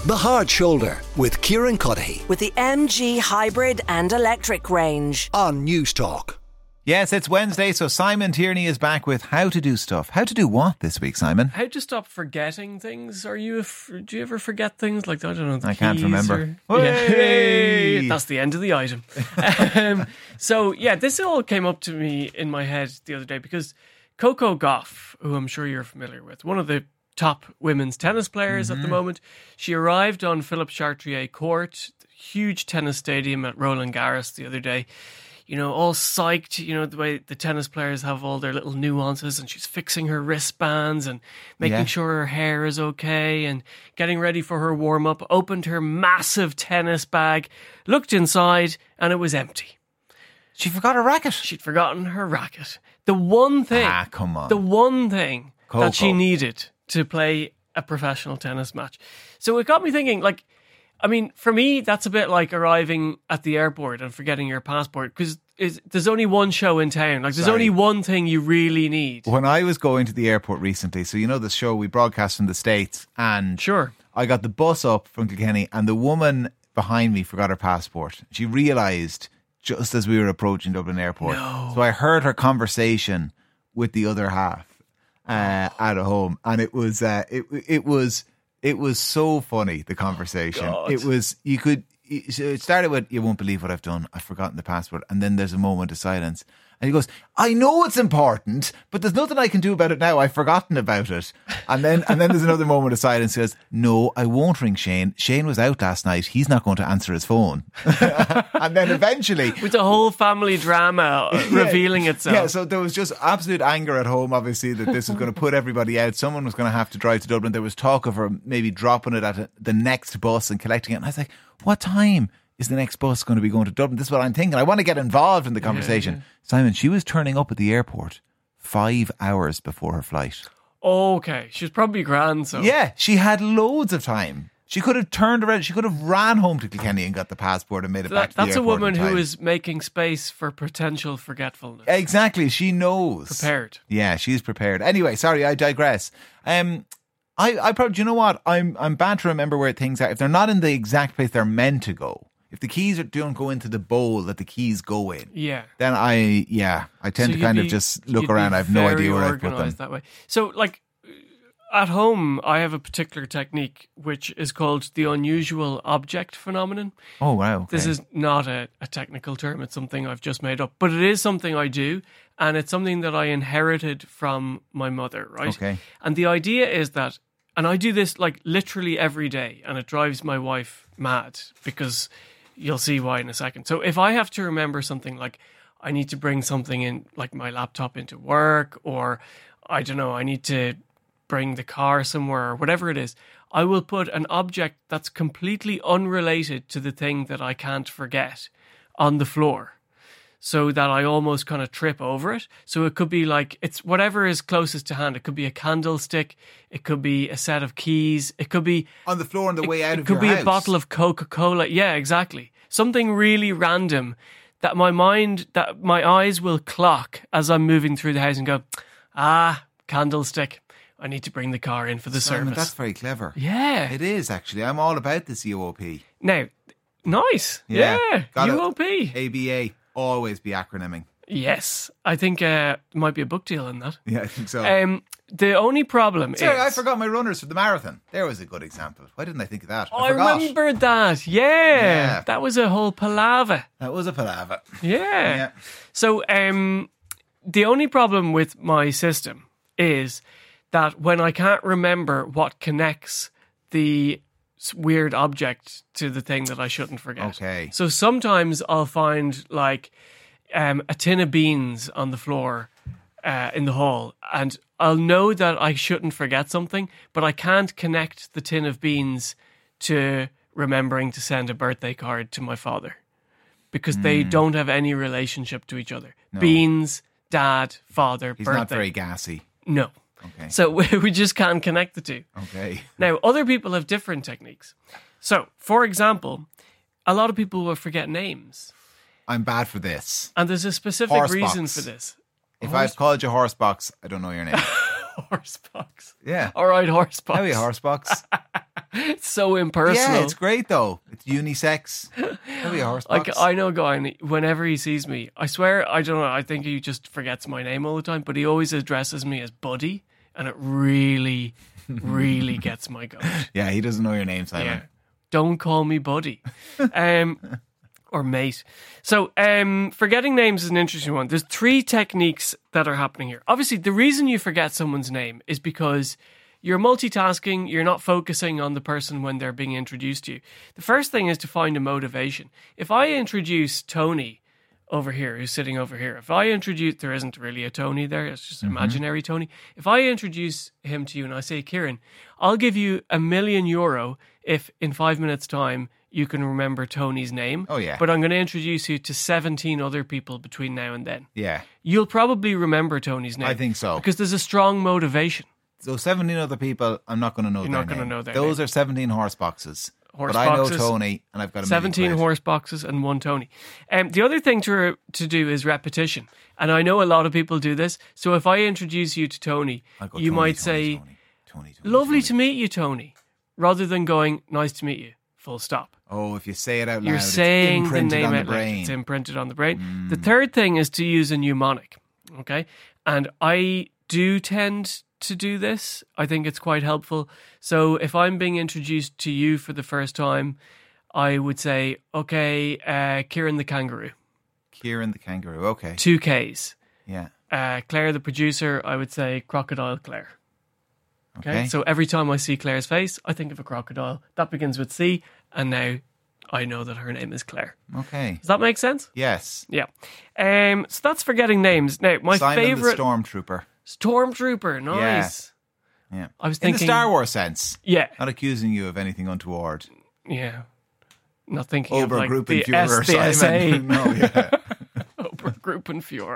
The Hard Shoulder with Kieran Cuddihy with the MG hybrid and electric range on News Talk. Yes, it's Wednesday, so Simon Tierney is back with how to do stuff. How to do what this week, Simon? How to stop forgetting things. Do you ever forget things? Like, I don't know, the I can't keys remember. Yeah. That's the end of the item. So, this all came up to me in my head the other day because Coco Gauff, who I'm sure you're familiar with, one of the top women's tennis players at the moment, she arrived on Philippe Chatrier Court, huge tennis stadium at Roland Garros the other day. You know, all psyched, you know, the way the tennis players have all their little nuances, and she's fixing her wristbands and making sure her hair is okay and getting ready for her warm-up, opened her massive tennis bag, looked inside, and it was empty. She forgot her racket. She'd forgotten her racket. The one thing, come on. the one thing Coco. that she needed to play a professional tennis match. So it got me thinking, like, I mean, for me, that's a bit like arriving at the airport and forgetting your passport because there's only one show in town. Like, there's only one thing you really need. When I was going to the airport recently, so you know the show we broadcast from the States, and Sure. I got the bus up from Kilkenny, and the woman behind me forgot her passport. She realised just as we were approaching Dublin Airport. No. So I heard her conversation with the other half at home, and it was so funny, the conversation. God. It started with, "You won't believe what I've done. I've forgotten the password." And then there's a moment of silence. And he goes, "I know it's important, but there's nothing I can do about it now. I've forgotten about it." And then there's another moment of silence. He goes, "No, I won't ring Shane. Shane was out last night. He's not going to answer his phone." And then eventually, With the whole family drama revealing itself. yeah, so there was just absolute anger at home, obviously, that this was going to put everybody out. Someone was going to have to drive to Dublin. There was talk of her maybe dropping it at the next bus and collecting it. And I was like, what time is the next bus going to be going to Dublin? This is what I'm thinking. I want to get involved in the conversation. Yeah. Simon, she was turning up at the airport 5 hours before her flight. Okay, she's probably grand, so. Yeah, she had loads of time. She could have turned around. She could have ran home to Kilkenny and got the passport and made it back to the That's a airport woman in who time. is making space for potential forgetfulness. Exactly, she knows. Prepared. Yeah, she's prepared. Anyway, sorry, I digress. I probably, do you know what? I'm bad to remember where things are. If they're not in the exact place they're meant to go, if the keys don't go into the bowl that the keys go in, Yeah. then I tend to kind of just look around. I have no idea where I've put them. That way. So, like, at home, I have a particular technique which is called the unusual object phenomenon. Oh, wow. Okay. This is not a technical term. It's something I've just made up. But it is something I do. And it's something that I inherited from my mother, right? Okay. And the idea is that, and I do this like literally every day, and it drives my wife mad because you'll see why in a second. So if I have to remember something like I need to bring something in, like my laptop into work, or I don't know, I need to bring the car somewhere or whatever it is, I will put an object that's completely unrelated to the thing that I can't forget on the floor so that I almost kind of trip over it. So it could be like, it's whatever is closest to hand. It could be a candlestick. It could be a set of keys. It could be on the floor on the way out of your house. It could be a bottle of Coca-Cola. Yeah, exactly. Something really random that my eyes will clock as I'm moving through the house and go, candlestick. I need to bring the car in for the service. That's very clever. Yeah. It is, actually. I'm all about this UOP. Now, nice. Yeah. UOP. ABA. Always be acronyming. Yes. I think might be a book deal in that. Yeah, I think so. The only problem Sorry, is... I forgot my runners for the marathon. There was a good example. Why didn't I think of that? I forgot. remembered that. Yeah. That was a whole palaver. That was a palaver. Yeah. So the only problem with my system is that when I can't remember what connects the weird object to the thing that I shouldn't forget. Okay. So sometimes I'll find like a tin of beans on the floor in the hall, and I'll know that I shouldn't forget something, but I can't connect the tin of beans to remembering to send a birthday card to my father because they don't have any relationship to each other. No. Beans, dad, father, He's birthday. not very gassy. No. Okay. So we just can't connect the two. Okay. Now, other people have different techniques. So, for example, a lot of people will forget names. I'm bad for this. And there's a specific reason for this. If I've called you Horsebox, I don't know your name. Horsebox. Yeah. All right, Horsebox. How are you, Horsebox? It's so impersonal. Yeah, it's great though. It's unisex. That'll be a horse box. Like, I know a guy, and whenever he sees me, I swear, I don't know, I think he just forgets my name all the time, but he always addresses me as Buddy, and it really, really gets my goat. Yeah, he doesn't know your name, Simon. Yeah. Don't call me Buddy. Or mate. So, forgetting names is an interesting one. There's 3 techniques that are happening here. Obviously, the reason you forget someone's name is because you're multitasking, you're not focusing on the person when they're being introduced to you. The first thing is to find a motivation. If I introduce Tony over here, who's sitting over here, there isn't really a Tony there, it's just an imaginary Tony. If I introduce him to you and I say, Kieran, I'll give you €1,000,000 if in 5 minutes' time you can remember Tony's name. Oh, yeah. But I'm going to introduce you to 17 other people between now and then. Yeah. You'll probably remember Tony's name. I think so. Because there's a strong motivation. So 17 other people, I'm not going to know You're their not going to name. know their Those name. are 17 horse boxes. Horse but I know boxes, Tony, and I've got a 17 horse boxes and 1 Tony. The other thing to do is repetition. And I know a lot of people do this. So if I introduce you to Tony, you might say, Tony, lovely to meet you, Tony, rather than going, nice to meet you, full stop. Oh, if you say it out loud, You're saying it's the imprinted name on out the loud. brain. It's imprinted on the brain. The third thing is to use a mnemonic. Okay. And I do tend to do this. I think it's quite helpful. So if I'm being introduced to you for the first time, I would say, okay, Kieran the kangaroo. Kieran the kangaroo, okay. 2 Ks. Yeah. Claire the producer, I would say crocodile Claire. Okay. So every time I see Claire's face, I think of a crocodile. That begins with C, and now I know that her name is Claire. Okay. Does that make sense? Yes. Yeah. So that's forgetting names. Now, my Simon favorite the Stormtrooper. Stormtrooper. Nice. Yeah. I was In thinking the Star Wars sense. Yeah. Not accusing you of anything untoward. Yeah. Not thinking of like Obergruppen the Führer, SDSA. Simon. No, yeah. Obergruppen Führer.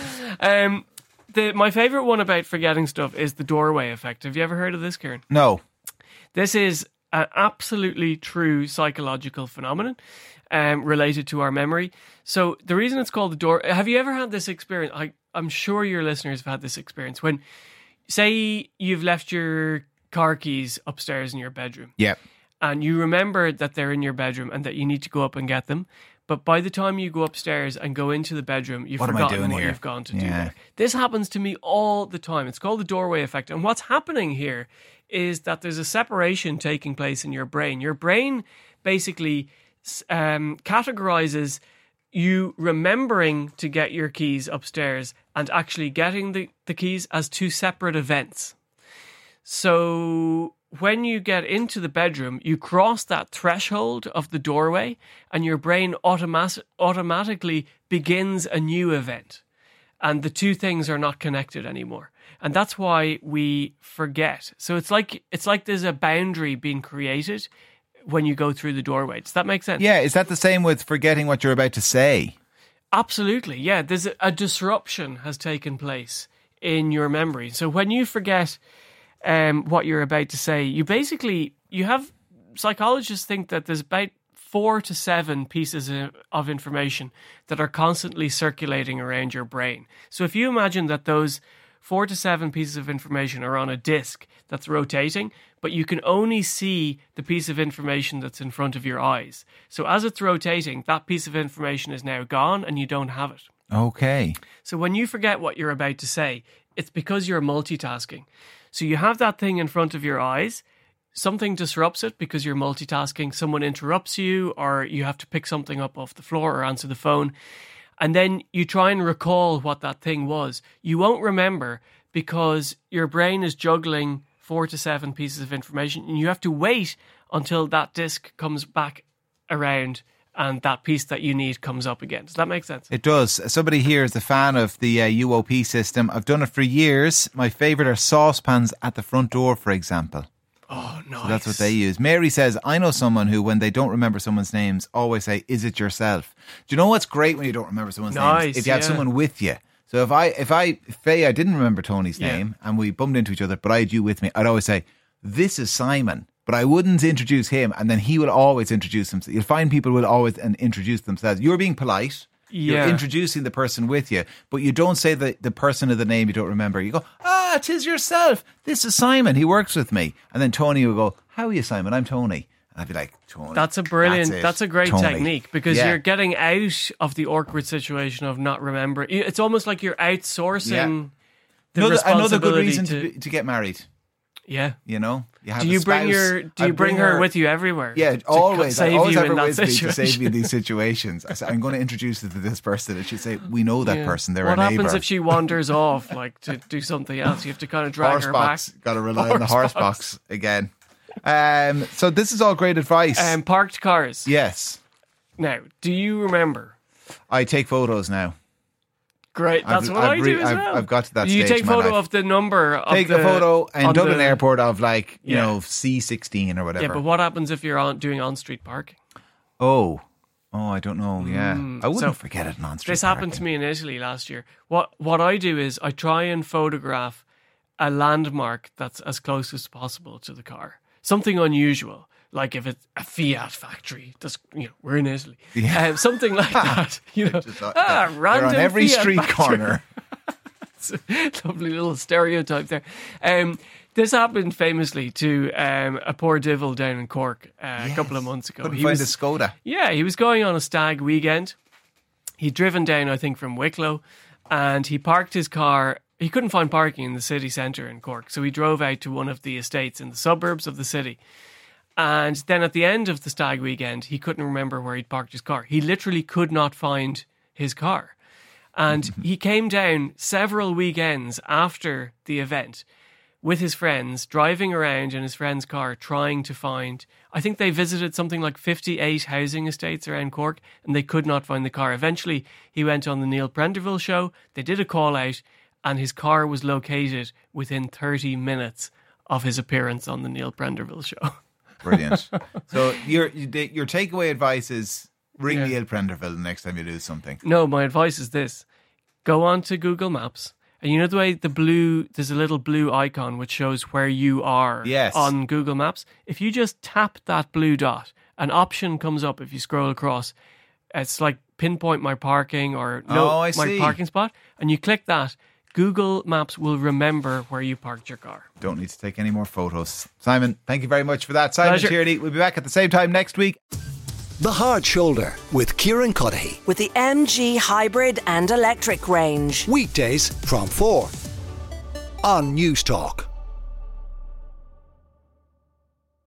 My favorite one about forgetting stuff is the doorway effect. Have you ever heard of this, Kieran? No. This is an absolutely true psychological phenomenon related to our memory. So the reason it's called the door... Have you ever had this experience? I'm sure your listeners have had this experience. When, say, you've left your car keys upstairs in your bedroom. Yeah. And you remember that they're in your bedroom and that you need to go up and get them. But by the time you go upstairs and go into the bedroom, you've forgotten what you've gone to do there. This happens to me all the time. It's called the doorway effect. And what's happening here is that there's a separation taking place in your brain. Your brain basically categorizes you remembering to get your keys upstairs and actually getting the keys as 2 separate events. So when you get into the bedroom, you cross that threshold of the doorway and your brain automatically begins a new event. And the 2 things are not connected anymore. And that's why we forget. So it's like there's a boundary being created when you go through the doorway. Does that make sense? Yeah, is that the same with forgetting what you're about to say? Absolutely, yeah. There's a disruption has taken place in your memory. So when you forget what you're about to say, you have psychologists think that there's about 4 to 7 pieces of information that are constantly circulating around your brain. So if you imagine that those 4 to 7 pieces of information are on a disc that's rotating, but you can only see the piece of information that's in front of your eyes. So as it's rotating, that piece of information is now gone and you don't have it. Okay. So when you forget what you're about to say, it's because you're multitasking. So you have that thing in front of your eyes, something disrupts it because you're multitasking, someone interrupts you, or you have to pick something up off the floor or answer the phone, and then you try and recall what that thing was. You won't remember because your brain is juggling 4 to 7 pieces of information, and you have to wait until that disc comes back around and that piece that you need comes up again. Does that make sense? It does. Somebody here is a fan of the UOP system. I've done it for years. My favourite are saucepans at the front door, for example. Oh, nice. So that's what they use. Mary says, I know someone who, when they don't remember someone's names, always say, is it yourself? Do you know what's great when you don't remember someone's names? If you have someone with you. So if Faye, I didn't remember Tony's name and we bumped into each other, but I had you with me, I'd always say, this is Simon. But I wouldn't introduce him, and then he will always introduce himself. You'll find people will always introduce themselves. You're being polite, You're Yeah. introducing the person with you, but you don't say the person of the name you don't remember. You go, "Ah, 'tis yourself. This is Simon. He works with me." And then Tony will go, "How are you, Simon? I'm Tony." And I'd be like, "Tony." That's a brilliant, it, that's a great Tony." technique because Yeah. you're getting out of the awkward situation of not remembering. It's almost like you're outsourcing the Another responsibility good reason to get married. Yeah. You know, you have Do a you bring spouse. do you bring her with you everywhere? Yeah, To always. I save always you have her in that with me to save situation? me in these situations. I say, I'm going to introduce you to this person, and she'd say, "We know that Yeah. person. They're What a neighbour." happens if she wanders off, like to do something else? You have to kind of drag horse her box? back. Got to rely on the horse box again. So this is all great advice. Parked cars. Yes, Now, do you remember? I take photos now. Great, that's what I do as well. I've got to that You stage take in my photo life. of the number. Of Take the, a photo in on Dublin the- Airport of like you Yeah. know C16 or whatever. Yeah, but what happens if you're doing on-street parking? Oh, I don't know. Yeah, I wouldn't so forget it on street. This happened to me in Italy last year. What I do is I try and photograph a landmark that's as close as possible to the car. Something unusual, like if it's a Fiat factory. That's, we're in Italy. Yeah. Something like that. They're Random on every Fiat street factory. corner. Lovely little stereotype there. This happened famously to a poor divil down in Cork a couple of months ago. Couldn't find a Skoda. Yeah, he was going on a stag weekend. He'd driven down, I think, from Wicklow, and he parked his car. He couldn't find parking in the city centre in Cork, so he drove out to one of the estates in the suburbs of the city. And then at the end of the stag weekend, he couldn't remember where he'd parked his car. He literally could not find his car. And he came down several weekends after the event with his friends, driving around in his friend's car, trying to find... I think they visited something like 58 housing estates around Cork, and they could not find the car. Eventually, he went on the Neil Prenderville show. They did a call out, and his car was located within 30 minutes of his appearance on the Neil Prenderville show. Brilliant. So your takeaway advice is ring Yeah. Neil Prenderville the next time you do something. No, my advice is this. Go on to Google Maps, and you know the way there's a little blue icon which shows where you are Yes. on Google Maps? If you just tap that blue dot, an option comes up if you scroll across. It's like pinpoint my parking or I my see. parking spot, and you click that. Google Maps will remember where you parked your car. Don't need to take any more photos. Simon, thank you very much for that. Simon Pleasure. Tierney, we'll be back at the same time next week. The Hard Shoulder with Kieran Cuddihy. With the MG hybrid and electric range. Weekdays from 4 on News Talk.